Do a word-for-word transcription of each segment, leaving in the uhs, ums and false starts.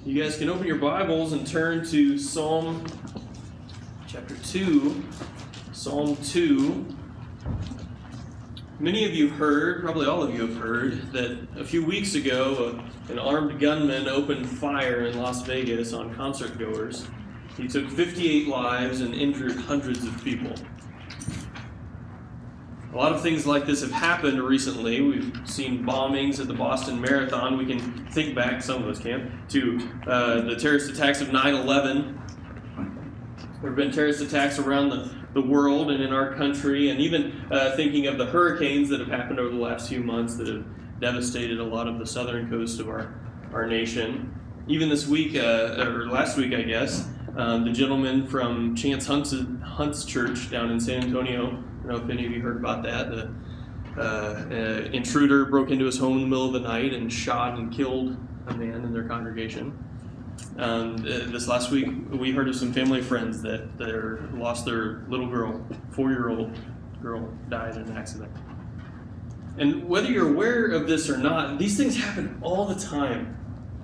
You guys can open your Bibles and turn to Psalm chapter two. Psalm two. Many of you heard, probably all of you have heard, that a few weeks ago uh, an armed gunman opened fire in Las Vegas on concert goers. He took fifty-eight lives and injured hundreds of people. A lot of things like this have happened recently. We've seen bombings at the Boston Marathon. We can think back, some of us can, to uh, the terrorist attacks of nine eleven. There have been terrorist attacks around the, the world and in our country, and even uh, thinking of the hurricanes that have happened over the last few months that have devastated a lot of the southern coast of our, our nation. Even this week, uh, or last week, I guess, um, the gentleman from Chance Hunt's, Hunt's Church down in San Antonio, I don't know if any of you heard about that. The uh, uh, intruder broke into his home in the middle of the night and shot and killed a man in their congregation. Um, uh, this last week, we heard of some family friends that their, lost their little girl, four-year-old girl, died in an accident. And whether you're aware of this or not, these things happen all the time.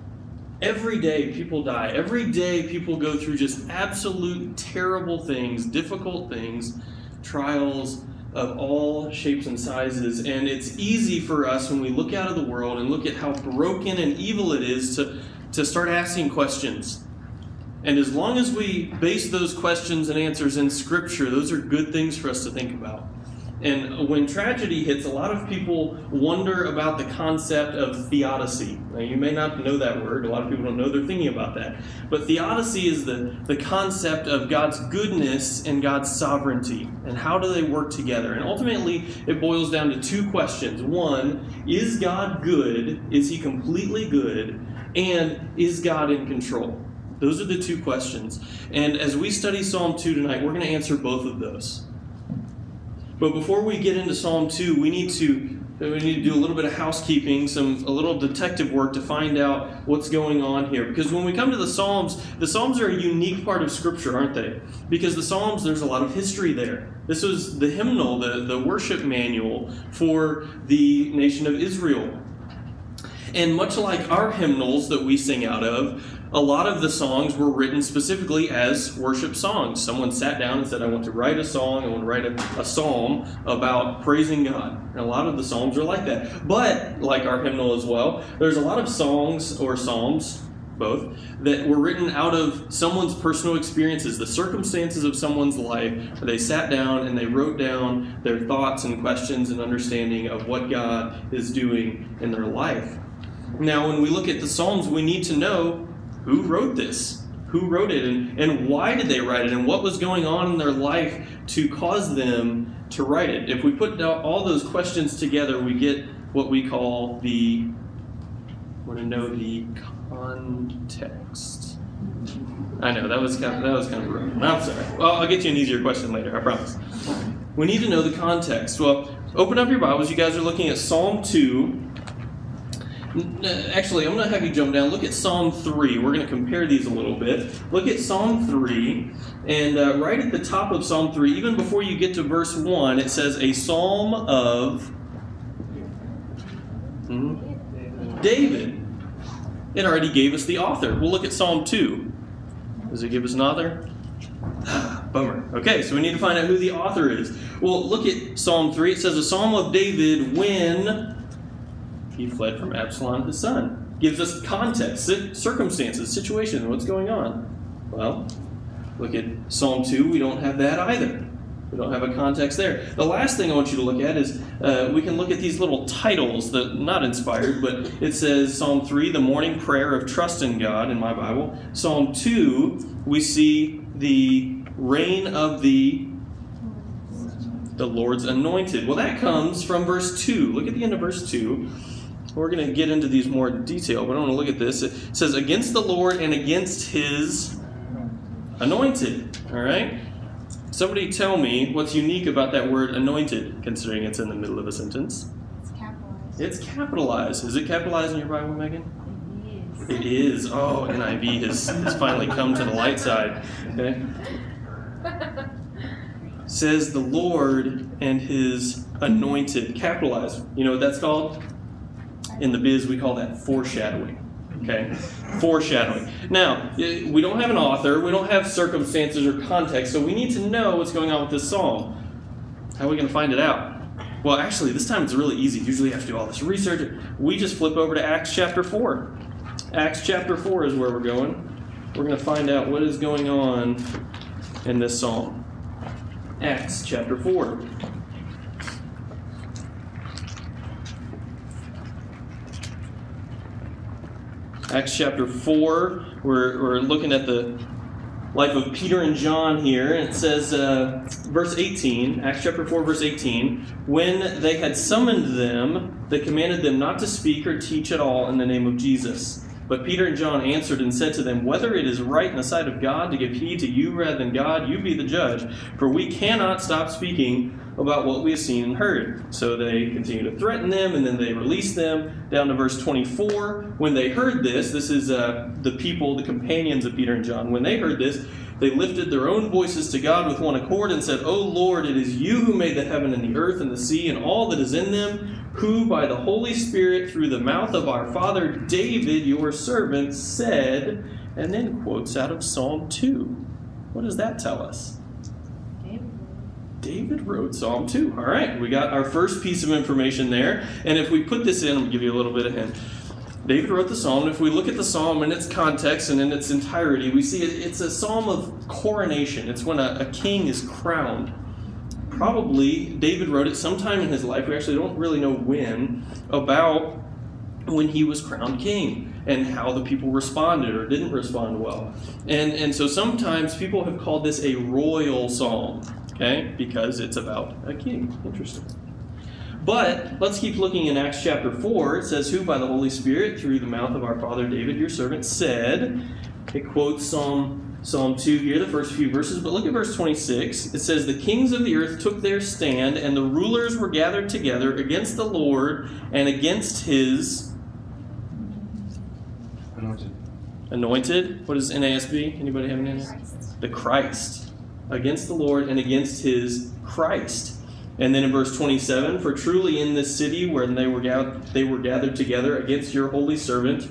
Every day people die. Every day people go through just absolute terrible things, difficult things, trials of all shapes and sizes. And it's easy for us when we look out of the world and look at how broken and evil it is to, to start asking questions. And as long as we base those questions and answers in Scripture, those are good things for us to think about. And when tragedy hits, a lot of people wonder about the concept of theodicy. Now, you may not know that word. A lot of people don't know they're thinking about that. But theodicy is the, the concept of God's goodness and God's sovereignty. And how do they work together? And ultimately, it boils down to two questions. One, is God good? Is he completely good? And is God in control? Those are the two questions. And as we study Psalm two tonight, we're going to answer both of those. But before we get into Psalm two, we need to we need to do a little bit of housekeeping, some a little detective work to find out what's going on here. Because when we come to the Psalms, the Psalms are a unique part of Scripture, aren't they? Because the Psalms, there's a lot of history there. This was the hymnal, the, the worship manual for the nation of Israel. And much like our hymnals that we sing out of, a lot of the songs were written specifically as worship songs. Someone sat down and said, I want to write a song, I want to write a, a psalm about praising God. And a lot of the psalms are like that. But, like our hymnal as well, there's a lot of songs or psalms, both, that were written out of someone's personal experiences, the circumstances of someone's life, where they sat down and they wrote down their thoughts and questions and understanding of what God is doing in their life. Now, when we look at the Psalms, we need to know who wrote this, who wrote it, and, and why did they write it, and what was going on in their life to cause them to write it. If we put all those questions together, we get what we call the, want to know the context. I know, that was kind of, that was kind of rude. I'm sorry. Well, I'll get you an easier question later, I promise. We need to know the context. Well, open up your Bibles. You guys are looking at Psalm two. Actually, I'm going to have you jump down. Look at Psalm three. We're going to compare these a little bit. Look at Psalm three, and uh, right at the top of Psalm three, even before you get to verse one, it says, a psalm of hmm, David. It already gave us the author. We'll look at Psalm two. Does it give us an author? Bummer. Okay, so we need to find out who the author is. Well, look at Psalm three. It says, a psalm of David when he fled from Absalom his son. Gives us context, circumstances, situation, what's going on. Well, look at Psalm two. We don't have that either. We don't have a context there. The last thing I want you to look at is uh, we can look at these little titles that not inspired, but it says Psalm three, the morning prayer of trust in God in my Bible. Psalm two, we see the reign of the the Lord's anointed. Well, that comes from verse two. Look at the end of verse two. We're going to get into these more in detail, but I want to look at this. It says, against the Lord and against his anointed. All right? Somebody tell me what's unique about that word anointed, considering it's in the middle of a sentence. It's capitalized. It's capitalized. Is it capitalized in your Bible, Megan? It is. It is. Oh, N I V has, has finally come to the light side. Okay? Says the Lord and his anointed. Capitalized. You know what that's called? In the biz, we call that foreshadowing. Okay? Foreshadowing. Now, we don't have an author, we don't have circumstances or context, so we need to know what's going on with this psalm. How are we going to find it out? Well, actually, this time it's really easy. Usually you have to do all this research. We just flip over to Acts chapter four. Acts chapter four is where we're going. We're going to find out what is going on in this psalm. Acts chapter four. Acts chapter four, we're, we're looking at the life of Peter and John here, and it says, uh, verse eighteen, Acts chapter four, verse eighteen, when they had summoned them, they commanded them not to speak or teach at all in the name of Jesus. But Peter and John answered and said to them, whether it is right in the sight of God to give heed to you rather than God, you be the judge, for we cannot stop speaking about what we have seen and heard. So they continue to threaten them, and then they release them. Down to verse twenty-four, when they heard this, this is uh, the people, the companions of Peter and John, when they heard this, they lifted their own voices to God with one accord and said, O Lord, it is you who made the heaven and the earth and the sea and all that is in them, who by the Holy Spirit through the mouth of our father David, your servant, said, and then quotes out of Psalm two. What does that tell us? David wrote Psalm two. All right, we got our first piece of information there. And if we put this in, I'm going to give you a little bit of hint. David wrote the psalm. If we look at the psalm in its context and in its entirety, we see it, it's a psalm of coronation. It's when a, a king is crowned. Probably David wrote it sometime in his life. We actually don't really know when, about when he was crowned king and how the people responded or didn't respond well. And, and so sometimes people have called this a royal psalm. Okay, because it's about a king. Interesting. But let's keep looking in Acts chapter four. It says, who by the Holy Spirit, through the mouth of our father David, your servant, said. It quotes Psalm, Psalm two here, the first few verses. But look at verse twenty-six. It says, the kings of the earth took their stand, and the rulers were gathered together against the Lord and against his anointed. Anointed. What is N A S B? Anybody have an N A S B? Christ. The Christ. Against the Lord and against his Christ. And then in verse twenty-seven, for truly in this city where they were gathered, they were gathered together against your holy servant,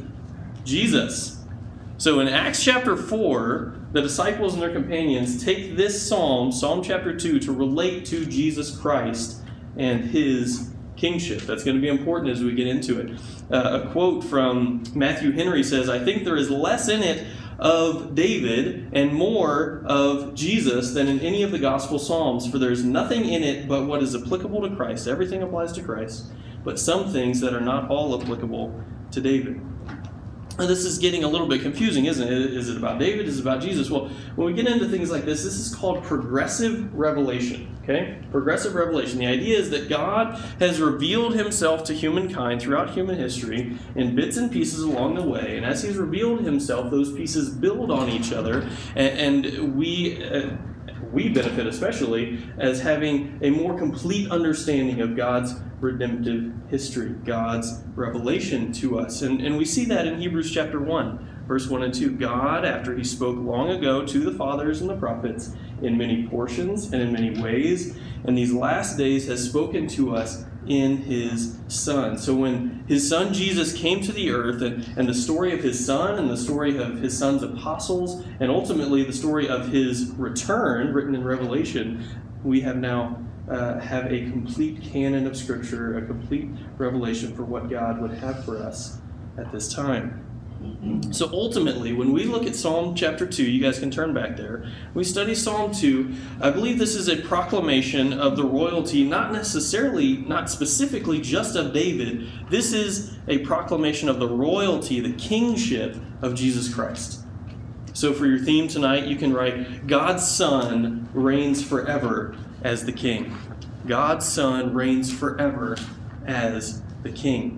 Jesus. So in Acts chapter four, the disciples and their companions take this psalm, Psalm chapter two, to relate to Jesus Christ and his kingship. That's going to be important as we get into it. Uh, a quote from Matthew Henry says, I think there is less in it of David and more of Jesus than in any of the gospel psalms, for there is nothing in it but what is applicable to Christ. Everything applies to Christ, but some things that are not all applicable to David. Now, this is getting a little bit confusing, isn't it? Is it about David? Is it about Jesus? Well, when we get into things like this, this is called progressive revelation. Okay? Progressive revelation. The idea is that God has revealed himself to humankind throughout human history in bits and pieces along the way. And as he's revealed himself, those pieces build on each other. And, and we... Uh, we benefit especially as having a more complete understanding of God's redemptive history, God's revelation to us. And, and we see that in Hebrews chapter one, verse one and two. God, after he spoke long ago to the fathers and the prophets in many portions and in many ways, in these last days has spoken to us in his Son. So when his Son Jesus came to the earth, and, and the story of his Son and the story of his Son's apostles, and ultimately the story of his return written in Revelation, we have now uh, have a complete canon of Scripture, a complete revelation for what God would have for us at this time. So ultimately, when we look at Psalm chapter two, you guys can turn back there, we study Psalm two, I believe this is a proclamation of the royalty, not necessarily, not specifically just of David. This is a proclamation of the royalty, the kingship of Jesus Christ. So for your theme tonight, you can write, God's Son reigns forever as the King. God's Son reigns forever as the King.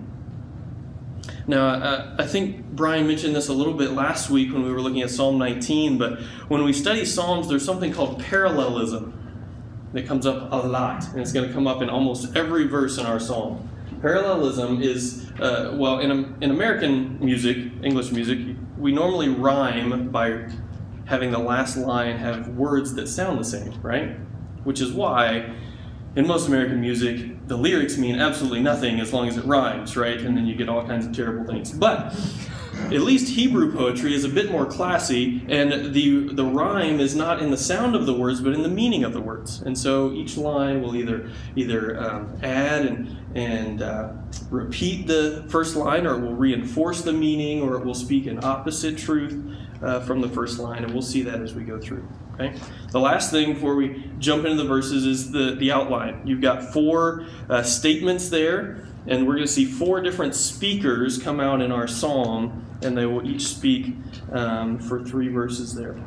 Now, uh, I think Brian mentioned this a little bit last week when we were looking at Psalm nineteen, but when we study Psalms, there's something called parallelism that comes up a lot, and it's going to come up in almost every verse in our Psalm. Parallelism is, uh, well, in, in American music, English music, we normally rhyme by having the last line have words that sound the same, right? Which is why in most American music, the lyrics mean absolutely nothing as long as it rhymes, right? And then you get all kinds of terrible things. But at least Hebrew poetry is a bit more classy, and the the rhyme is not in the sound of the words, but in the meaning of the words. And so each line will either either um, add and and uh, repeat the first line, or it will reinforce the meaning, or it will speak an opposite truth uh, from the first line, and we'll see that as we go through. Okay. The last thing before we jump into the verses is the the outline. You've got four uh, statements there. And we're going to see four different speakers come out in our psalm, and they will each speak um, for three verses there.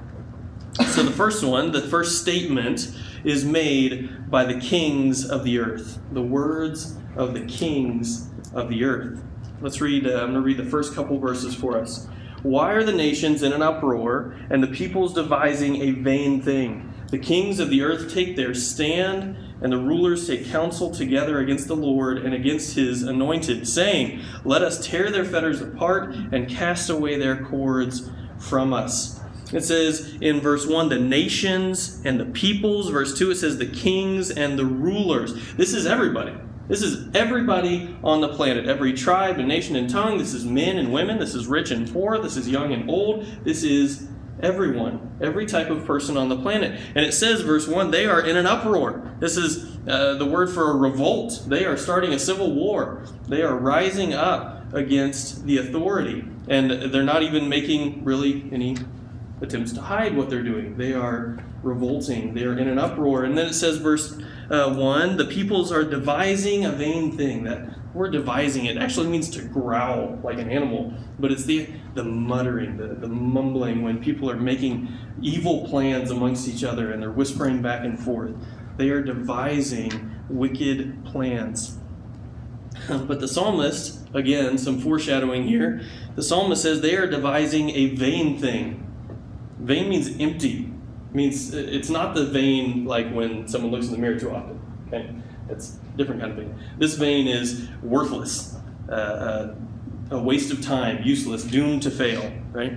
So the first one, the first statement, is made by the kings of the earth. The words of the kings of the earth. Let's read, uh, I'm going to read the first couple verses for us. Why are the nations in an uproar, and the peoples devising a vain thing? The kings of the earth take their stand, and the rulers take counsel together against the Lord and against his anointed, saying, let us tear their fetters apart and cast away their cords from us. It says in verse one, the nations and the peoples. Verse two, it says the kings and the rulers. This is everybody. This is everybody on the planet. Every tribe and nation and tongue. This is men and women. This is rich and poor. This is young and old. This is everyone, every type of person on the planet. And it says, verse one, they are in an uproar. This is uh, the word for a revolt. They are starting a civil war. They are rising up against the authority. And they're not even making really any attempts to hide what they're doing. They are revolting. They are in an uproar. And then it says, verse uh, one, the peoples are devising a vain thing. That word devising, it actually means to growl like an animal. But it's the the muttering, the, the mumbling when people are making evil plans amongst each other and they're whispering back and forth. They are devising wicked plans. But the psalmist, again, some foreshadowing here, the psalmist says they are devising a vain thing. Vain means empty. It means it's not the vain like when someone looks in the mirror too often. Okay, it's a different kind of vain. This vain is worthless. Uh, uh, A waste of time, useless, doomed to fail, right?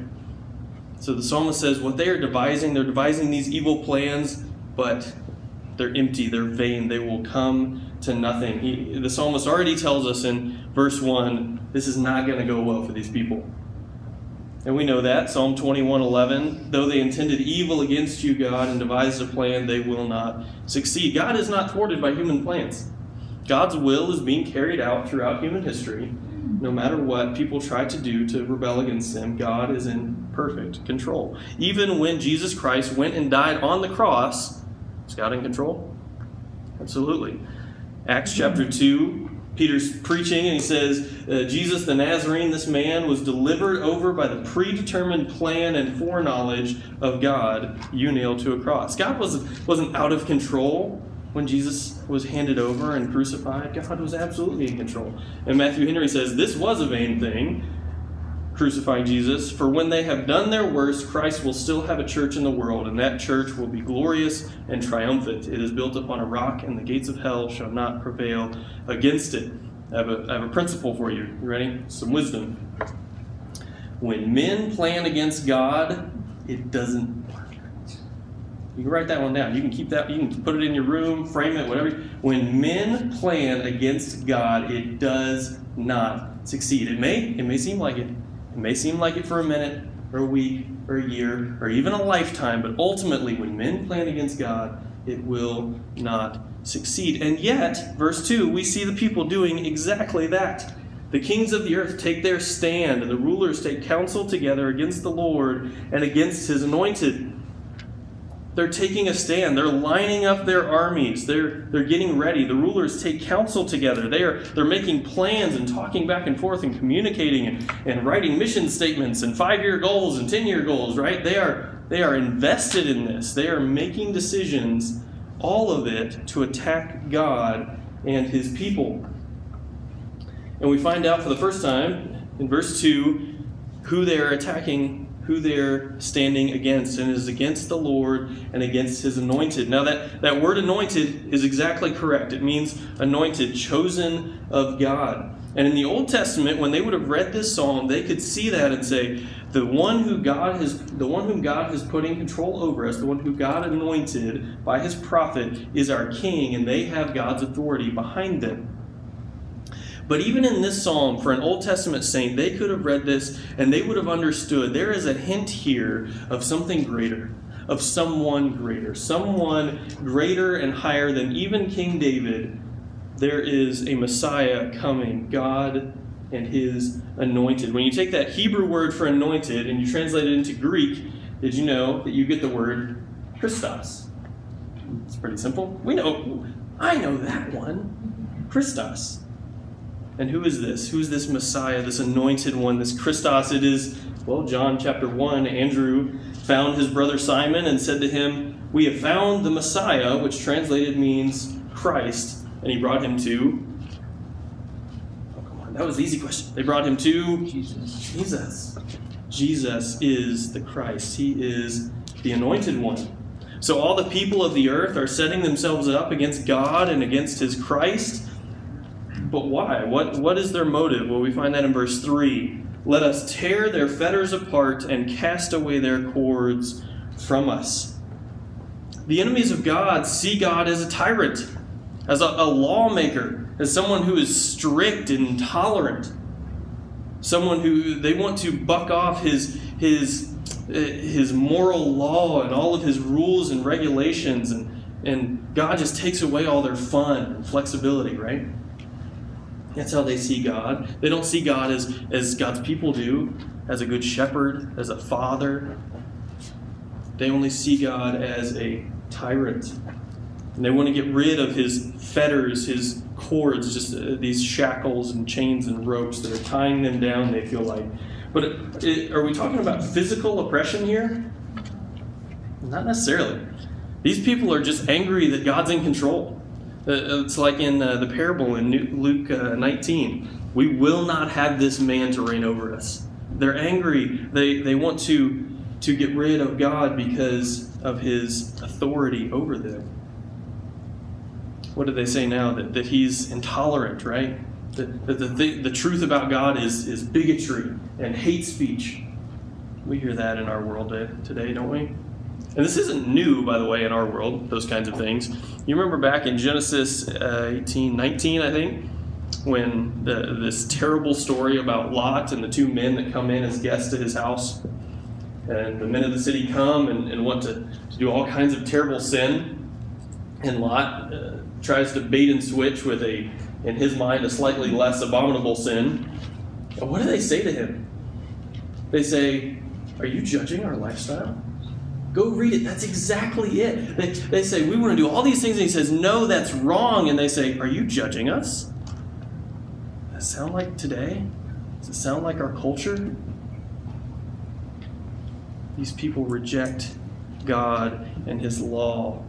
So the psalmist says what they are devising, they're devising these evil plans, but they're empty, they're vain, they will come to nothing. He, the psalmist already tells us in verse one, this is not going to go well for these people. And we know that, Psalm twenty-one eleven, though they intended evil against you, God, and devised a plan, they will not succeed. God is not thwarted by human plans. God's will is being carried out throughout human history. No matter what people try to do to rebel against him, God is in perfect control. Even when Jesus Christ went and died on the cross, is God in control? Absolutely. Acts chapter two, Peter's preaching and he says, uh, Jesus the Nazarene, this man, was delivered over by the predetermined plan and foreknowledge of God, you nailed to a cross. God wasn't, wasn't out of control when Jesus was handed over and crucified. God was absolutely in control. And Matthew Henry says, this was a vain thing, crucifying Jesus, for when they have done their worst, Christ will still have a church in the world, and that church will be glorious and triumphant. It is built upon a rock, and the gates of hell shall not prevail against it. I have a, I have a principle for you. You ready? Some wisdom. When men plan against God, it doesn't work. You can write that one down. You can keep that, you can put it in your room, frame it, whatever. When men plan against God, it does not succeed. It may, it may seem like it. It may seem like it for a minute, or a week, or a year, or even a lifetime, but ultimately, when men plan against God, it will not succeed. And yet, verse two, we see the people doing exactly that. The kings of the earth take their stand, and the rulers take counsel together against the Lord and against his anointed. They're taking a stand. They're lining up their armies. They're they're getting ready. The rulers take counsel together. They are they're making plans and talking back and forth and communicating and, and writing mission statements and five-year goals and ten-year goals, right? They are they are invested in this. They are making decisions, all of it to attack God and his people. And we find out for the first time in verse two who they are attacking, who they're standing against, and it is against the Lord and against his anointed. Now that, that word anointed is exactly correct. It means anointed, chosen of God. And in the Old Testament, when they would have read this psalm, they could see that and say, the one who God has, the one whom God has put in control over us, the one who God anointed by his prophet is our king, and they have God's authority behind them. But even in this psalm, for an Old Testament saint, they could have read this and they would have understood there is a hint here of something greater, of someone greater, someone greater and higher than even King David. There is a Messiah coming, God and his anointed. When you take that Hebrew word for anointed and you translate it into Greek, did you know that you get the word Christos? It's pretty simple. We know, I know that one, Christos. And who is this? Who is this Messiah, this anointed one, this Christos? It is, well, John chapter one, Andrew found his brother Simon and said to him, we have found the Messiah, which translated means Christ. And he brought him to, oh, come on, that was the easy question. They brought him to Jesus. Jesus. Jesus is the Christ. He is the anointed one. So all the people of the earth are setting themselves up against God and against his Christ. But why? What, what is their motive? Well, we find that in verse three. Let us tear their fetters apart and cast away their cords from us. The enemies of God see God as a tyrant, as a, a lawmaker, as someone who is strict and intolerant. Someone who they want to buck off his, his, his moral law and all of his rules and regulations. And, and God just takes away all their fun and flexibility, right? That's how they see God. They don't see God as, as God's people do, as a good shepherd, as a father. They only see God as a tyrant. And they want to get rid of his fetters, his cords, just uh, these shackles and chains and ropes that are tying them down, they feel like. But it, it, are we talking about physical oppression here? Not necessarily. These people are just angry that God's in control. Uh, it's like in uh, the parable in Luke uh, nineteen. We will not have this man to reign over us. They're angry. They they want to, to get rid of God because of his authority over them. What do they say now? That, that he's intolerant, right? That, that the, the, the truth about God is, is bigotry and hate speech. We hear that in our world today, don't we? And this isn't new, by the way, in our world, those kinds of things. You remember back in Genesis uh, eighteen nineteen, I think, when the, this terrible story about Lot and the two men that come in as guests to his house. And the men of the city come and, and want to, to do all kinds of terrible sin. And Lot uh, tries to bait and switch with, a, in his mind, a slightly less abominable sin. And what do they say to him? They say, "Are you judging our lifestyle?" Go read it. That's exactly it. They, they say, we want to do all these things. And he says, no, that's wrong. And they say, are you judging us? Does that sound like today? Does it sound like our culture? These people reject God and his law.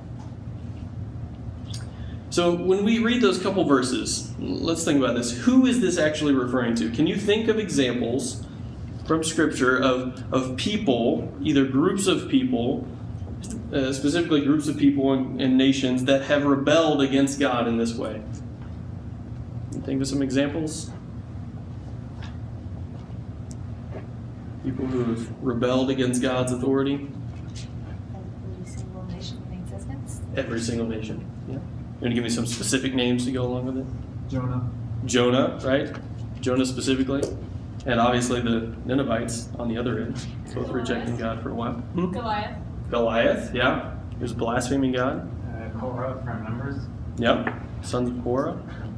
So when we read those couple verses, let's think about this. Who is this actually referring to? Can you think of examples from Scripture of, of people, either groups of people, uh, specifically groups of people and, and nations that have rebelled against God in this way? Can you think of some examples? People who have rebelled against God's authority? Every single nation in existence. Every single nation, yeah. You want to give me some specific names to go along with it? Jonah. Jonah, right? Jonah specifically. And obviously the Ninevites on the other end, both rejecting God for a while. Hmm? Goliath. Goliath, yeah. He was blaspheming God. Uh, Korah from Numbers. Yep. Sons of Korah.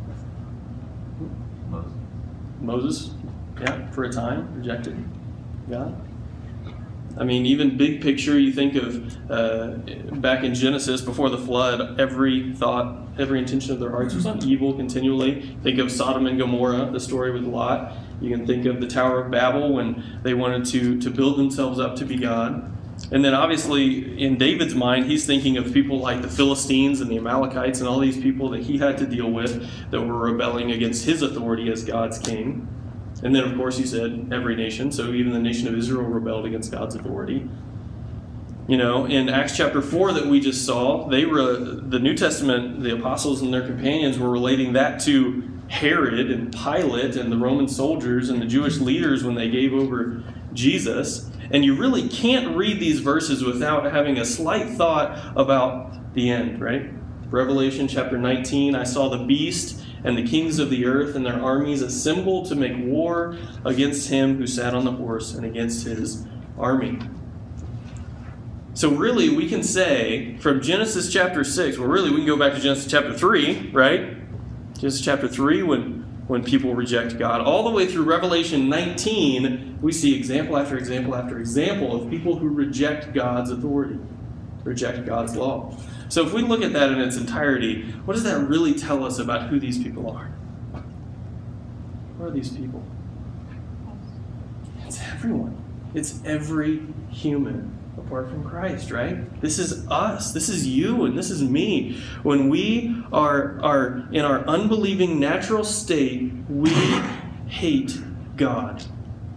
Moses. Moses, yeah, for a time, rejected God. I mean, even big picture, you think of uh, back in Genesis, before the flood, every thought, every intention of their hearts was on evil continually. Think of Sodom and Gomorrah, the story with Lot. You can think of the Tower of Babel when they wanted to, to build themselves up to be God. And then obviously in David's mind, he's thinking of people like the Philistines and the Amalekites and all these people that he had to deal with that were rebelling against his authority as God's king. And then, of course, he said every nation. So even the nation of Israel rebelled against God's authority. You know, in Acts chapter four that we just saw, they were, the New Testament, the apostles and their companions were relating that to Herod and Pilate and the Roman soldiers and the Jewish leaders when they gave over Jesus. And you really can't read these verses without having a slight thought about the end, right? Revelation chapter nineteen, I saw the beast and the kings of the earth and their armies assembled to make war against him who sat on the horse and against his army. So really, we can say from Genesis chapter six, well, really, we can go back to Genesis chapter three, right? Genesis chapter three, when, when people reject God. All the way through Revelation nineteen, we see example after example after example of people who reject God's authority, reject God's law. So if we look at that in its entirety, what does that really tell us about who these people are? Who are these people? It's everyone. It's every human apart from Christ, right? This is us. This is you and this is me. When we are, are in our unbelieving natural state, we hate God.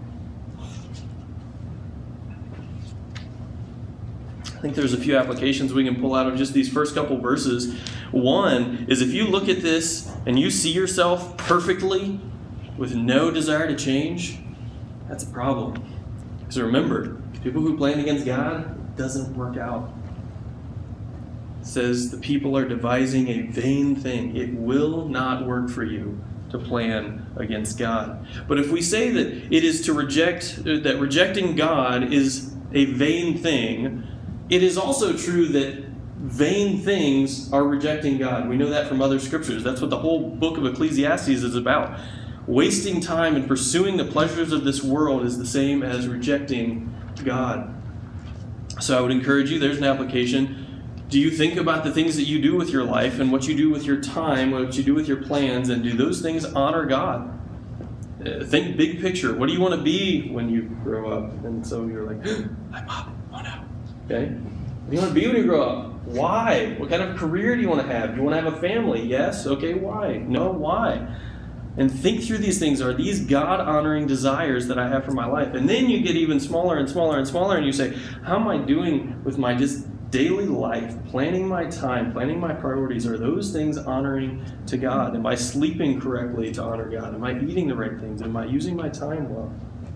I think there's a few applications we can pull out of just these first couple verses. One is if you look at this and you see yourself perfectly with no desire to change, that's a problem. Because remember, people who plan against God, it doesn't work out. It says the people are devising a vain thing. It will not work for you to plan against God. But if we say that it is to reject, that rejecting God is a vain thing, it is also true that vain things are rejecting God. We know that from other scriptures. That's what the whole book of Ecclesiastes is about. Wasting time and pursuing the pleasures of this world is the same as rejecting God. So I would encourage you, there's an application. Do you think about the things that you do with your life and what you do with your time, what you do with your plans, and do those things honor God? Uh, think big picture. What do you want to be when you grow up? And so you're like, I'm up. Oh no. Okay? What do you want to be when you grow up? Why? What kind of career do you want to have? Do you want to have a family? Yes. Okay, why? No, why? And think through these things. Are these God-honoring desires that I have for my life? And then you get even smaller and smaller and smaller, and you say, how am I doing with my just daily life, planning my time, planning my priorities? Are those things honoring to God? Am I sleeping correctly to honor God? Am I eating the right things? Am I using my time well?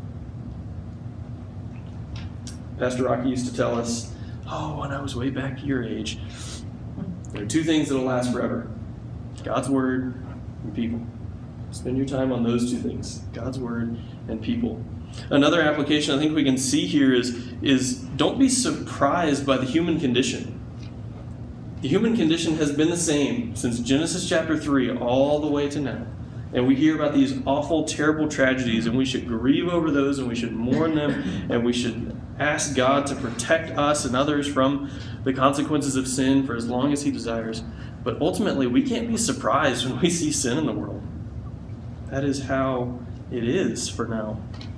Pastor Rocky used to tell us, oh, when I was way back your age, there are two things that will last forever: God's Word and people. Spend your time on those two things, God's Word and people. Another application I think we can see here is, is don't be surprised by the human condition. The human condition has been the same since Genesis chapter three all the way to now. And we hear about these awful, terrible tragedies, and we should grieve over those, and we should mourn them, and we should ask God to protect us and others from the consequences of sin for as long as He desires. But ultimately, we can't be surprised when we see sin in the world. That is how it is for now.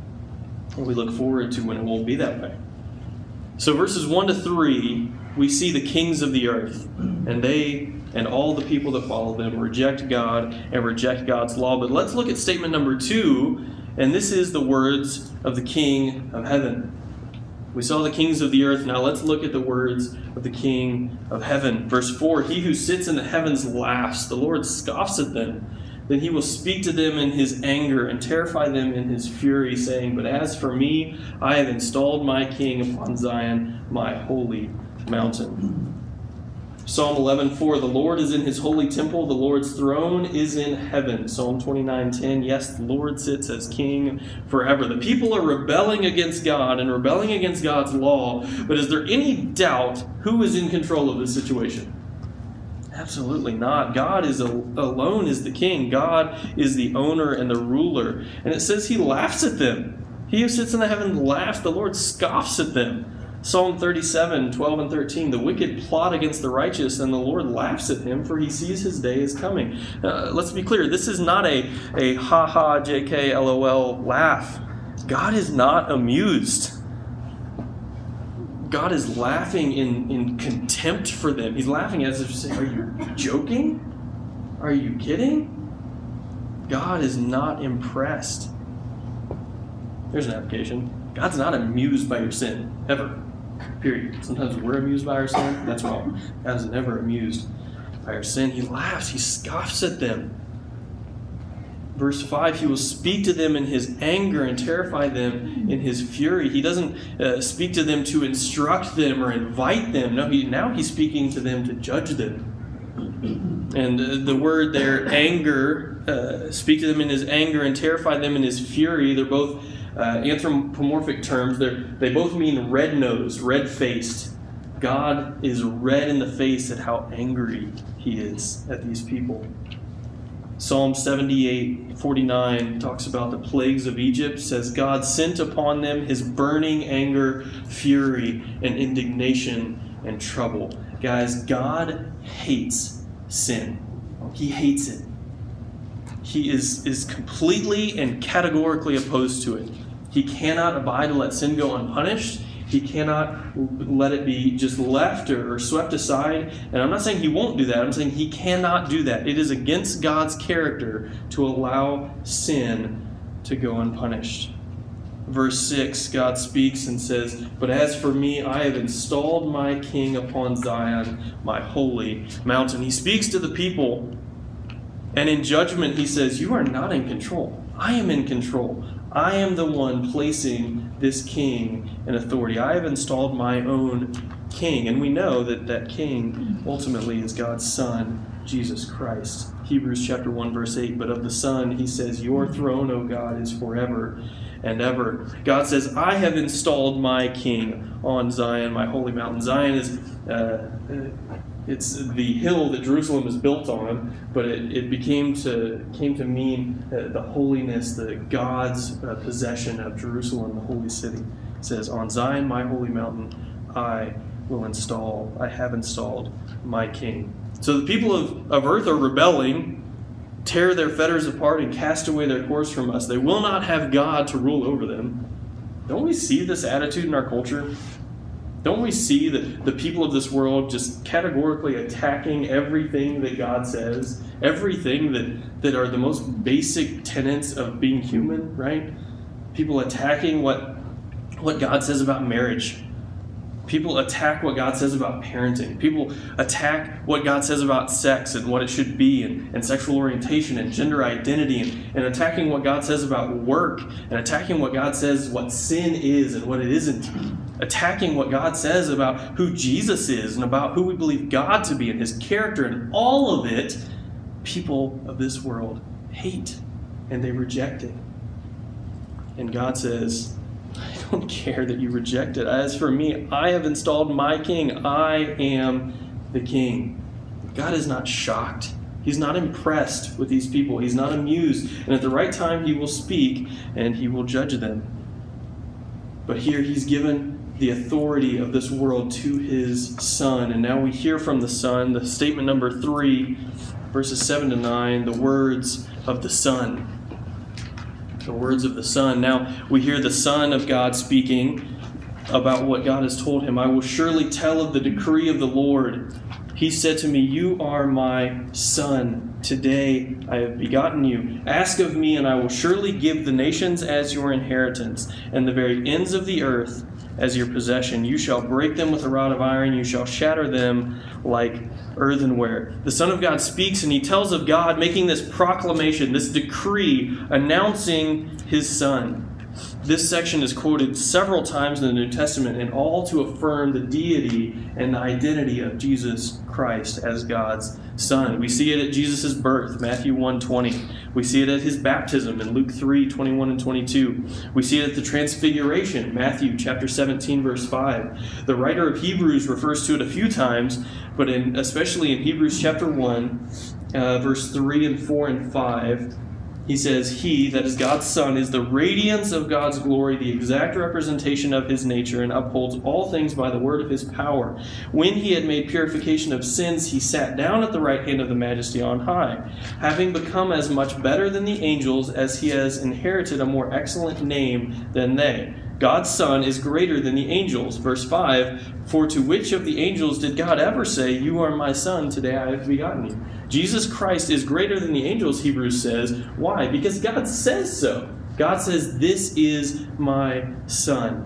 And we look forward to when it won't be that way. So verses one to three, we see the kings of the earth, and they and all the people that follow them reject God and reject God's law. But let's look at statement number two, and this is the words of the King of heaven. We saw the kings of the earth. Now let's look at the words of the King of heaven. Verse four, he who sits in the heavens laughs. The Lord scoffs at them. Then he will speak to them in his anger and terrify them in his fury, saying, but as for me, I have installed my king upon Zion, my holy mountain. Psalm eleven four, the Lord is in his holy temple, the Lord's throne is in heaven. Psalm twenty-nine ten, yes, the Lord sits as king forever. The people are rebelling against God and rebelling against God's law, but is there any doubt who is in control of this situation? Absolutely not. God is a, alone is the king. God is the owner and the ruler. And it says he laughs at them. He who sits in the heavens laughs. The Lord scoffs at them. Psalm thirty-seven, twelve and thirteen, the wicked plot against the righteous, and the Lord laughs at him, for he sees his day is coming. Uh, let's be clear, this is not a, a ha-ha, J K, LOL laugh. God is not amused. God is laughing in, in contempt for them. He's laughing as if to say, are you joking? Are you kidding? God is not impressed. There's an application. God's not amused by your sin, ever. Period. Sometimes we're amused by our sin. That's wrong. God is never amused by our sin. He laughs. He scoffs at them. Verse five, he will speak to them in his anger and terrify them in his fury. He doesn't uh, speak to them to instruct them or invite them. No, he, now he's speaking to them to judge them. And uh, the word there, anger, uh, speak to them in his anger and terrify them in his fury. They're both uh, anthropomorphic terms. They're, they both mean red-nosed, red-faced. God is red in the face at how angry he is at these people. Psalm seventy-eight forty-nine talks about the plagues of Egypt, says God sent upon them his burning anger, fury, and indignation and trouble. Guys, God hates sin. He hates it. He is, is completely and categorically opposed to it. He cannot abide to let sin go unpunished. He cannot let it be just left or, or swept aside. And I'm not saying he won't do that. I'm saying he cannot do that. It is against God's character to allow sin to go unpunished. Verse six, God speaks and says, "But as for me, I have installed my king upon Zion, my holy mountain." He speaks to the people, and in judgment he says, "You are not in control. I am in control. I am the one placing this king in authority. I have installed my own king." And we know that that king ultimately is God's Son, Jesus Christ. Hebrews chapter one, verse eight, "But of the Son, he says, your throne, O God, is forever and ever." God says, "I have installed my king on Zion, my holy mountain." Zion is uh, it's the hill that Jerusalem is built on, but it, it became to came to mean uh, the holiness, the God's uh, possession of Jerusalem, the holy city. It says, "On Zion, my holy mountain, I will install, I have installed my king." So the people of, of earth are rebelling, tear their fetters apart, and cast away their cords from us. They will not have God to rule over them. Don't we see this attitude in our culture? Don't we see that the people of this world just categorically attacking everything that God says, everything that, that are the most basic tenets of being human, right? People attacking what, what God says about marriage. People attack what God says about parenting. People attack what God says about sex and what it should be, and, and sexual orientation and gender identity, and, and attacking what God says about work, and attacking what God says what sin is and what it isn't. Attacking what God says about who Jesus is and about who we believe God to be and his character, and all of it, people of this world hate and they reject it. And God says, "I don't care that you reject it. As for me, I have installed my king. I am the king." God is not shocked. He's not impressed with these people. He's not amused. And at the right time, he will speak and he will judge them. But here he's given the authority of this world to his Son. And now we hear from the Son, the statement number three, verses seven to nine, the words of the Son. The words of the Son. Now we hear the Son of God speaking about what God has told him. "I will surely tell of the decree of the Lord. He said to me, you are my Son. Today I have begotten you. Ask of me, and I will surely give the nations as your inheritance, and the very ends of the earth as your possession. You shall break them with a rod of iron. You shall shatter them like earthenware." The Son of God speaks, and he tells of God making this proclamation, this decree, announcing his Son. This section is quoted several times in the New Testament, and all to affirm the deity and the identity of Jesus Christ as God's Son. We see it at Jesus' birth, Matthew one twenty. We see it at his baptism in Luke three twenty-one and twenty-two. We see it at the Transfiguration, Matthew chapter seventeen, verse five. The writer of Hebrews refers to it a few times, but in, especially in Hebrews chapter one, uh, verse three and four and five, he says, "He," that is God's Son, "is the radiance of God's glory, the exact representation of his nature, and upholds all things by the word of his power. When he had made purification of sins, he sat down at the right hand of the Majesty on high, having become as much better than the angels as he has inherited a more excellent name than they." God's Son is greater than the angels. Verse five, "For to which of the angels did God ever say, 'You are my Son, today I have begotten you'?" Jesus Christ is greater than the angels, Hebrews says. Why? Because God says so. God says, "This is my Son."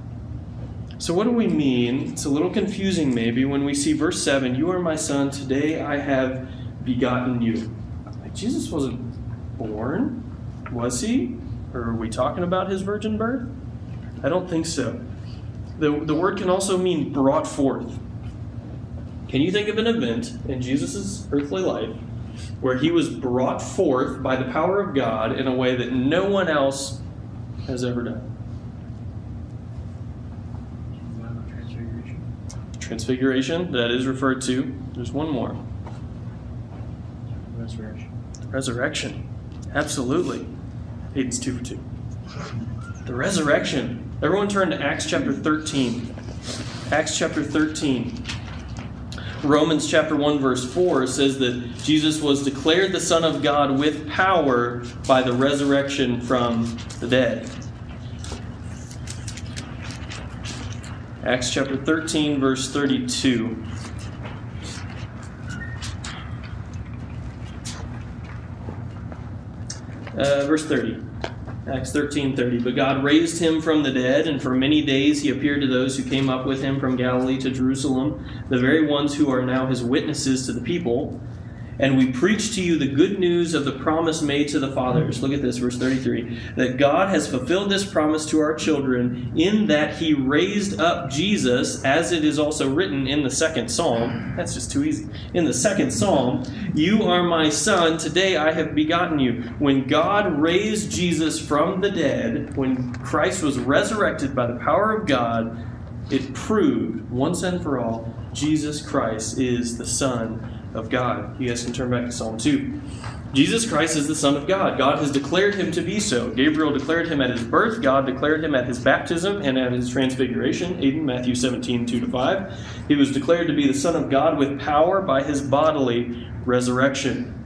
So what do we mean? It's a little confusing maybe when we see verse seven, "You are my Son, today I have begotten you." Like, Jesus wasn't born, was he? Or are we talking about his virgin birth? I don't think so. The, the word can also mean brought forth. Can you think of an event in Jesus' earthly life where he was brought forth by the power of God in a way that no one else has ever done? Transfiguration. Transfiguration, that is referred to. There's one more. Resurrection. Resurrection. Absolutely. Hayden's two for two. The resurrection. Everyone turn to Acts chapter thirteen. Acts chapter thirteen. Romans chapter one verse four says that Jesus was declared the Son of God with power by the resurrection from the dead. Acts chapter thirteen verse thirty-two. Uh, verse thirty. Acts thirteen thirty. But God raised him from the dead, and for many days he appeared to those who came up with him from Galilee to Jerusalem, the very ones who are now his witnesses to the people. And we preach to you the good news of the promise made to the fathers. Look at this, verse thirty-three. That God has fulfilled this promise to our children in that he raised up Jesus, as it is also written in the second psalm. That's just too easy. In the second psalm, you are my son, today I have begotten you. When God raised Jesus from the dead, when Christ was resurrected by the power of God, it proved once and for all, Jesus Christ is the Son of God. You guys can turn back to Psalm two. Jesus Christ is the Son of God. God has declared him to be so. Gabriel declared him at his birth. God declared him at his baptism and at his transfiguration. Aiden, Matthew seventeen, two to five. He was declared to be the Son of God with power by his bodily resurrection.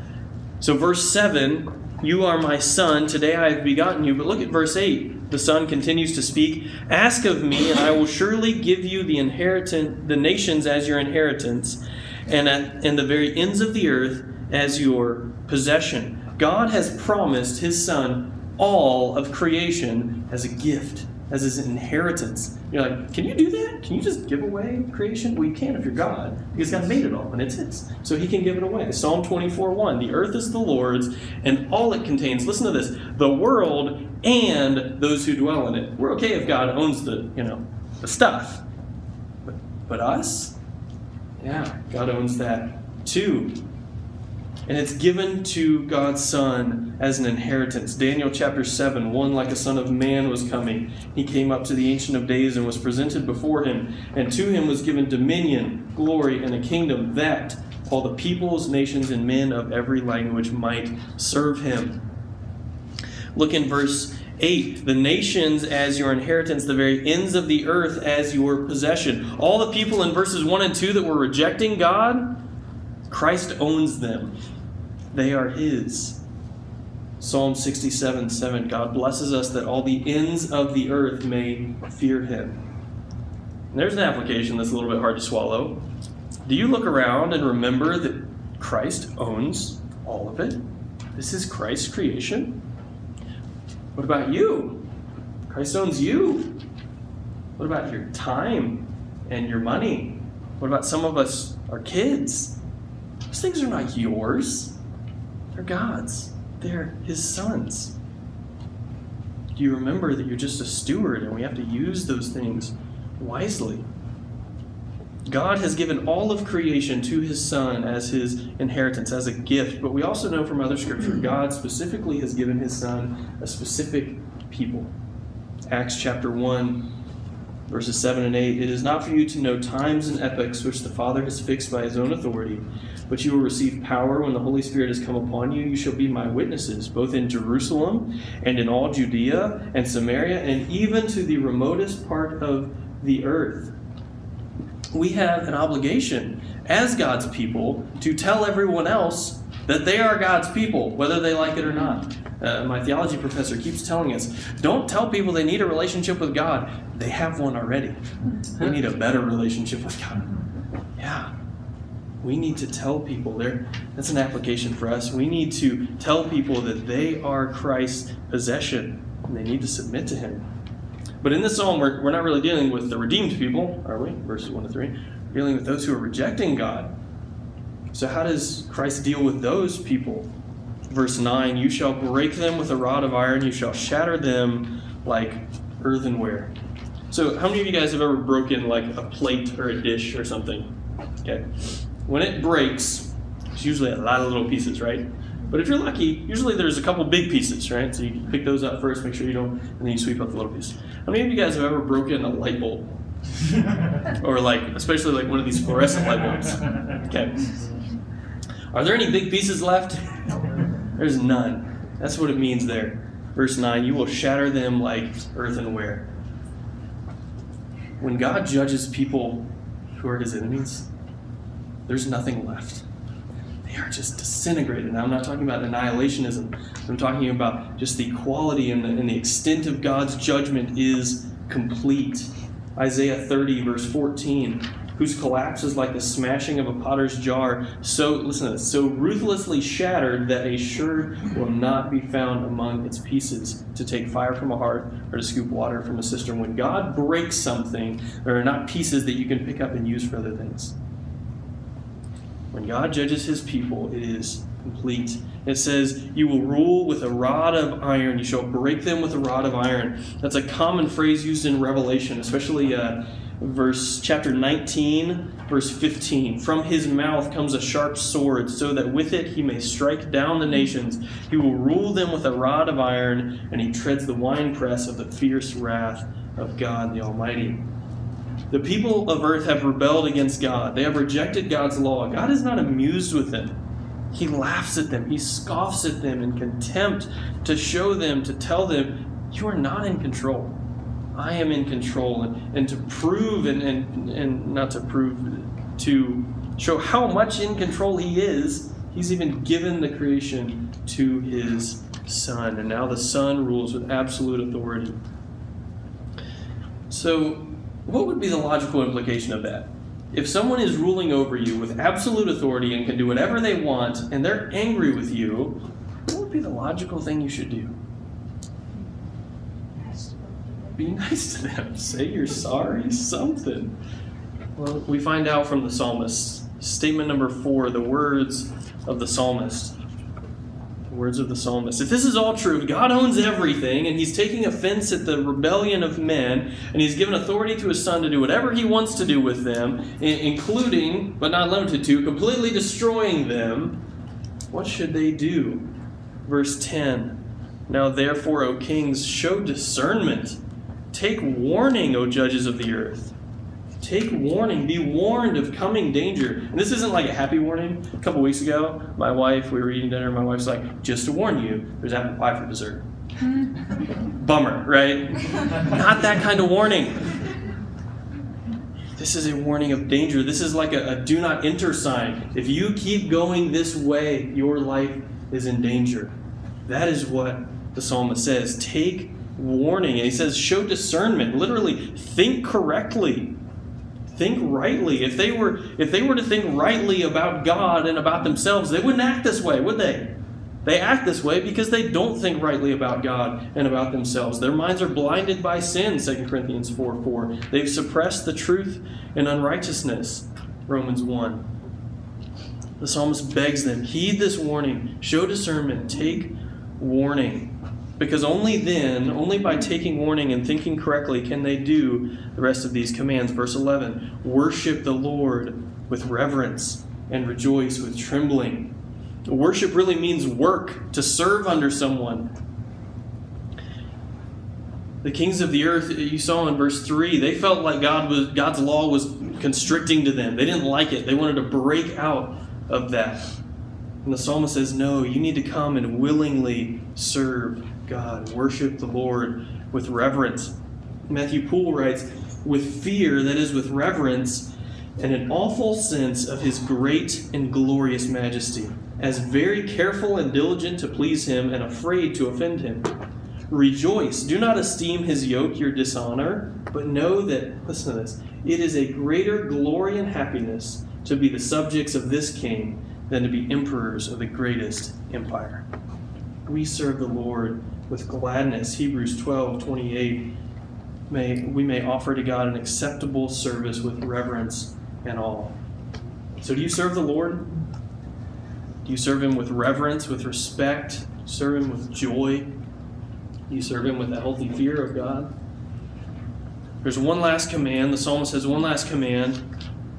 So verse seven, you are my son, today I have begotten you. But look at verse eight. The Son continues to speak. Ask of me, and I will surely give you the inheritance, the nations as your inheritance, and at and the very ends of the earth as your possession. God has promised his Son all of creation as a gift, as his inheritance. You're like, can you do that? Can you just give away creation? Well, you can if you're God, because God made it all, and it's his. So he can give it away. Psalm twenty-four one, the earth is the Lord's, and all it contains, listen to this, the world and those who dwell in it. We're okay if God owns the, you know, the stuff. But, but us? Yeah, God owns that too. And it's given to God's Son as an inheritance. Daniel chapter seven, one like a son of man was coming. He came up to the Ancient of Days and was presented before him. And to him was given dominion, glory, and a kingdom that all the peoples, nations, and men of every language might serve him. Look in verse eight. The nations as your inheritance, the very ends of the earth as your possession. All the people in verses one and two that were rejecting God, Christ owns them. They are his. Psalm sixty-seven seven. God blesses us that all the ends of the earth may fear him. And there's an application that's a little bit hard to swallow. Do you look around and remember that Christ owns all of it? This is Christ's creation. What about you? Christ owns you. What about your time and your money? What about some of us, our kids? Those things are not yours. They're God's. They're his sons. Do you remember that you're just a steward and we have to use those things wisely? God has given all of creation to his Son as his inheritance, as a gift. But we also know from other scripture, God specifically has given his Son a specific people. Acts chapter one, verses seven and eight. It is not for you to know times and epochs which the Father has fixed by his own authority, but you will receive power when the Holy Spirit has come upon you. You shall be my witnesses, both in Jerusalem and in all Judea and Samaria, and even to the remotest part of the earth. We have an obligation as God's people to tell everyone else that they are God's people, whether they like it or not. Uh, my theology professor keeps telling us, don't tell people they need a relationship with God. They have one already. They need a better relationship with God. Yeah. We need to tell people there. That's an application for us. We need to tell people that they are Christ's possession and they need to submit to him. But in this psalm, we're, we're not really dealing with the redeemed people, are we? Verses one to three. We're dealing with those who are rejecting God. So how does Christ deal with those people? Verse nine, you shall break them with a rod of iron, you shall shatter them like earthenware. So how many of you guys have ever broken like a plate or a dish or something? Okay? When it breaks, it's usually a lot of little pieces, right? But if you're lucky, usually there's a couple big pieces, right? So you pick those up first, make sure you don't, and then you sweep up the little pieces. How many of you guys have ever broken a light bulb? Or like, especially like one of these fluorescent light bulbs. Okay. Are there any big pieces left? There's none. That's what it means there. Verse nine, you will shatter them like earthenware. When God judges people who are his enemies, there's nothing left. They are just disintegrated. Now, I'm not talking about annihilationism. I'm talking about just the quality and the, and the extent of God's judgment is complete. Isaiah thirty, verse fourteen, whose collapse is like the smashing of a potter's jar, so, listen to this, so ruthlessly shattered that a sherd will not be found among its pieces to take fire from a hearth or to scoop water from a cistern. When God breaks something, there are not pieces that you can pick up and use for other things. When God judges his people, it is complete. It says, you will rule with a rod of iron. You shall break them with a rod of iron. That's a common phrase used in Revelation, especially uh, verse chapter nineteen, verse fifteen. From his mouth comes a sharp sword, so that with it he may strike down the nations. He will rule them with a rod of iron, and he treads the winepress of the fierce wrath of God the Almighty. The people of earth have rebelled against God. They have rejected God's law. God is not amused with them. He laughs at them. He scoffs at them in contempt to show them, to tell them, you are not in control. I am in control. And, and to prove, and, and, and not to prove, to show how much in control he is, he's even given the creation to his Son. And now the Son rules with absolute authority. So, what would be the logical implication of that? If someone is ruling over you with absolute authority and can do whatever they want, and they're angry with you, what would be the logical thing you should do? Be nice to them. Say you're sorry, something. Well, we find out from the psalmist. Statement number four, the words of the psalmist. Words of the psalmist. If this is all true, if God owns everything, and he's taking offense at the rebellion of men, and he's given authority to his Son to do whatever he wants to do with them, including, but not limited to, completely destroying them, what should they do? Verse ten. Now therefore, O kings, show discernment. Take warning, O judges of the earth. Take warning. Be warned of coming danger. And this isn't like a happy warning. A couple weeks ago, my wife, we were eating dinner, my wife's like, just to warn you, there's apple pie for dessert. Bummer, right? Not that kind of warning. This is a warning of danger. This is like a, a do not enter sign. If you keep going this way, your life is in danger. That is what the psalmist says. Take warning. And he says, show discernment. Literally, think correctly. Think rightly. If they were if they were to think rightly about God and about themselves, they wouldn't act this way, would they? They act this way because they don't think rightly about God and about themselves. Their minds are blinded by sin, Second Corinthians four four. They've suppressed the truth in unrighteousness, Romans one. The psalmist begs them, heed this warning, show discernment, take warning. Because only then, only by taking warning and thinking correctly can they do the rest of these commands. Verse eleven, worship the Lord with reverence and rejoice with trembling. Worship really means work, to serve under someone. The kings of the earth, you saw in verse three, they felt like God was God's law was constricting to them. They didn't like it. They wanted to break out of that. And the psalmist says, no, you need to come and willingly serve God. Worship the Lord with reverence. Matthew Poole writes, with fear, that is with reverence, and an awful sense of his great and glorious majesty, as very careful and diligent to please him and afraid to offend him. Rejoice. Do not esteem his yoke your dishonor, but know that, listen to this, it is a greater glory and happiness to be the subjects of this king than to be emperors of the greatest empire. We serve the Lord with gladness. Hebrews twelve twenty-eight. May, we may offer to God an acceptable service with reverence and awe. So do you serve the Lord? Do you serve him with reverence, with respect? Do you serve him with joy? Do you serve him with a healthy fear of God? There's one last command. The psalmist has one last command.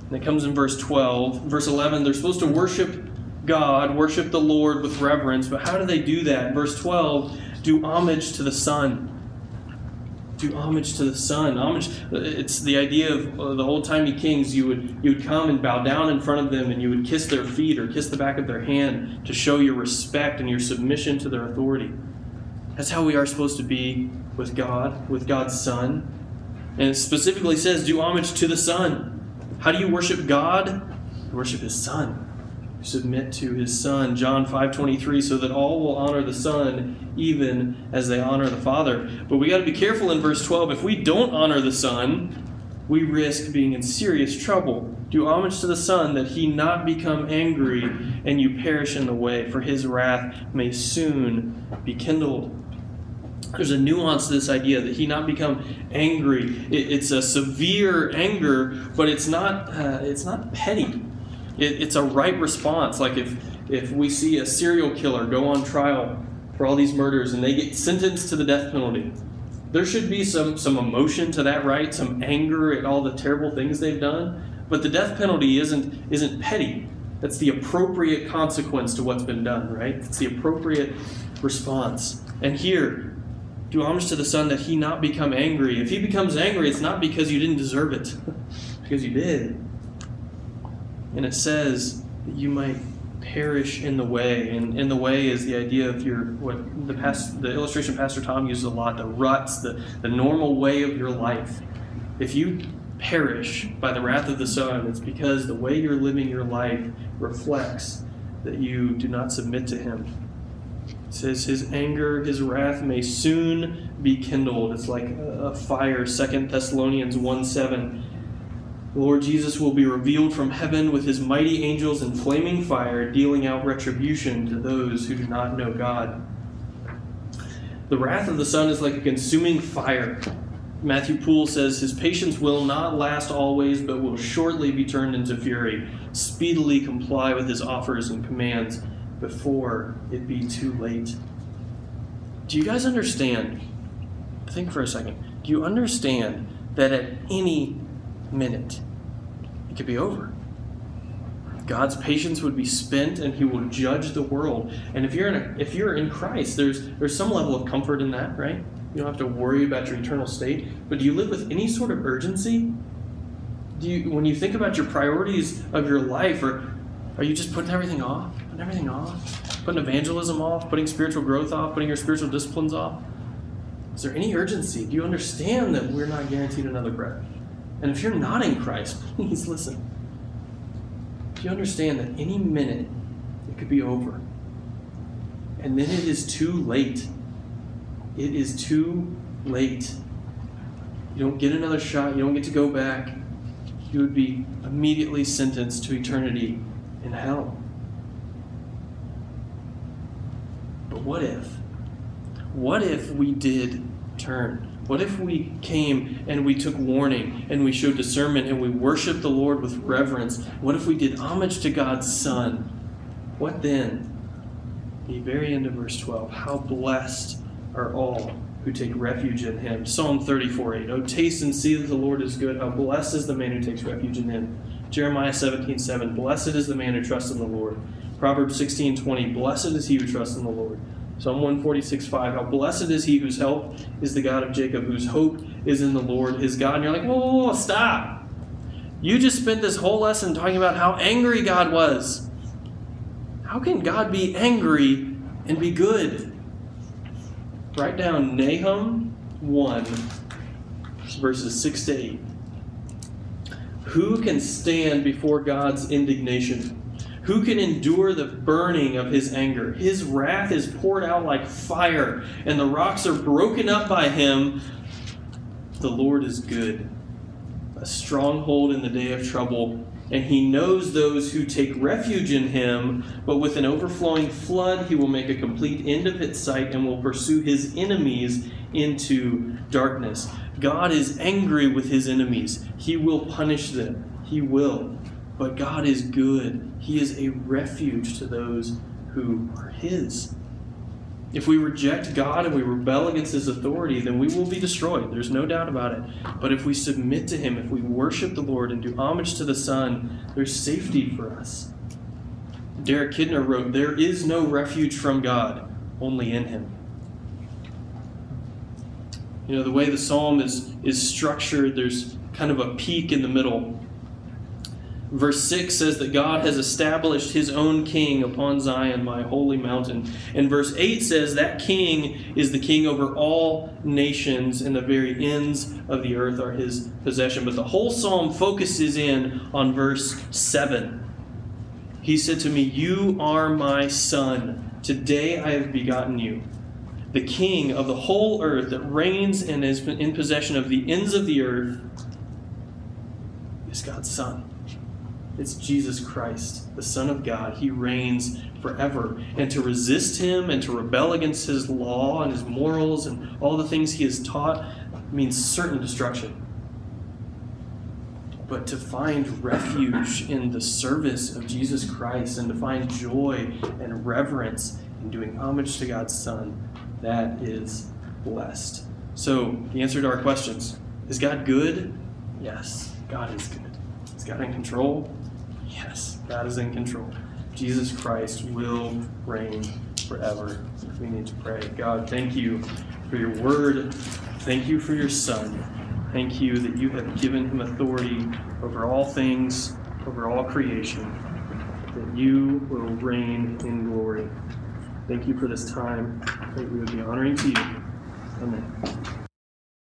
And it comes in verse twelve. Verse eleven, they're supposed to worship God, worship the Lord with reverence. But how do they do that? Verse twelve, do homage to the Son. Do homage to the Son. Homage. It's the idea of uh, the old-timey kings. You would you would come and bow down in front of them, and you would kiss their feet or kiss the back of their hand to show your respect and your submission to their authority. That's how we are supposed to be with God, with God's Son. And it specifically says, do homage to the Son. How do you worship God? You worship His Son. You submit to His Son. John five twenty-three, so that all will honor the Son even as they honor the Father. But we got to be careful in verse twelve. If we don't honor the Son, we risk being in serious trouble. Do homage to the Son, that He not become angry and you perish in the way, for His wrath may soon be kindled. There's a nuance to this idea that He not become angry. It, it's a severe anger, but it's not uh, it's not petty. It, it's a right response. Like if if we see a serial killer go on trial for all these murders and they get sentenced to the death penalty, there should be some some emotion to that, right? Some anger at all the terrible things they've done. But the death penalty isn't isn't petty. That's the appropriate consequence to what's been done, right? It's the appropriate response. And here, do homage to the Son, that He not become angry. If He becomes angry, it's not because you didn't deserve it, because you did. And it says that you might perish in the way. And in the way is the idea of your what the past the illustration Pastor Tom uses a lot, the ruts, the, the normal way of your life. If you perish by the wrath of the Son, it's because the way you're living your life reflects that you do not submit to Him. It says His anger, His wrath may soon be kindled. It's like a fire. Second Thessalonians one seven. The Lord Jesus will be revealed from heaven with His mighty angels in flaming fire, dealing out retribution to those who do not know God. The wrath of the Son is like a consuming fire. Matthew Poole says, His patience will not last always, but will shortly be turned into fury. Speedily comply with His offers and commands before it be too late. Do you guys understand? Think for a second. Do you understand that at any minute it could be over? God's patience would be spent, and He will judge the world. And if you're in a, if you're in Christ, there's there's some level of comfort in that, right? You don't have to worry about your eternal state. But do you live with any sort of urgency? Do you, when you think about your priorities of your life, or are you just putting everything off? Putting everything off? Putting evangelism off? Putting spiritual growth off? Putting your spiritual disciplines off? Is there any urgency? Do you understand that we're not guaranteed another breath? And if you're not in Christ, please listen. Do you understand that any minute it could be over? And then it is too late. It is too late. You don't get another shot. You don't get to go back. You would be immediately sentenced to eternity in hell. But what if? What if we did turn? What if we came and we took warning and we showed discernment and we worshiped the Lord with reverence? What if we did homage to God's Son? What then? The very end of verse twelve. How blessed are all who take refuge in Him. Psalm thirty-four eight. Oh, taste and see that the Lord is good. How blessed is the man who takes refuge in Him. Jeremiah seventeen seven. Blessed is the man who trusts in the Lord. Proverbs sixteen twenty. Blessed is he who trusts in the Lord. Psalm one forty-six five. How blessed is he whose help is the God of Jacob, whose hope is in the Lord his God. And you're like, whoa, whoa, whoa, stop. You just spent this whole lesson talking about how angry God was. How can God be angry and be good? Write down Nahum one, verses six to eight. Who can stand before God's indignation? Who can endure the burning of His anger? His wrath is poured out like fire, and the rocks are broken up by Him. The Lord is good, a stronghold in the day of trouble, and He knows those who take refuge in Him, but with an overflowing flood He will make a complete end of its sight and will pursue His enemies into darkness. God is angry with His enemies. He will punish them. He will. But God is good. He is a refuge to those who are His. If we reject God and we rebel against his authority, then we will be destroyed. There's no doubt about it. But if we submit to him, if we worship the Lord and do homage to the Son, there's safety for us. Derek Kidner wrote, "There is no refuge from God, only in him." You know, the way the psalm is, is structured, there's kind of a peak in the middle. Verse six says that God has established his own king upon Zion, my holy mountain. And verse eight says that king is the king over all nations, and the very ends of the earth are his possession. But the whole psalm focuses in on verse seven. He said to me, "You are my son. Today I have begotten you." The king of the whole earth that reigns and is in possession of the ends of the earth is God's son. It's Jesus Christ, the Son of God. He reigns forever. And to resist him and to rebel against his law and his morals and all the things he has taught means certain destruction. But to find refuge in the service of Jesus Christ and to find joy and reverence in doing homage to God's Son, that is blessed. So, the answer to our questions: is God good? Yes, God is good. Is God in control? Yes, God is in control. Jesus Christ will reign forever. We need to pray. God, thank you for your word. Thank you for your Son. Thank you that you have given him authority over all things, over all creation, that you will reign in glory. Thank you for this time that we would be honoring to you. Amen.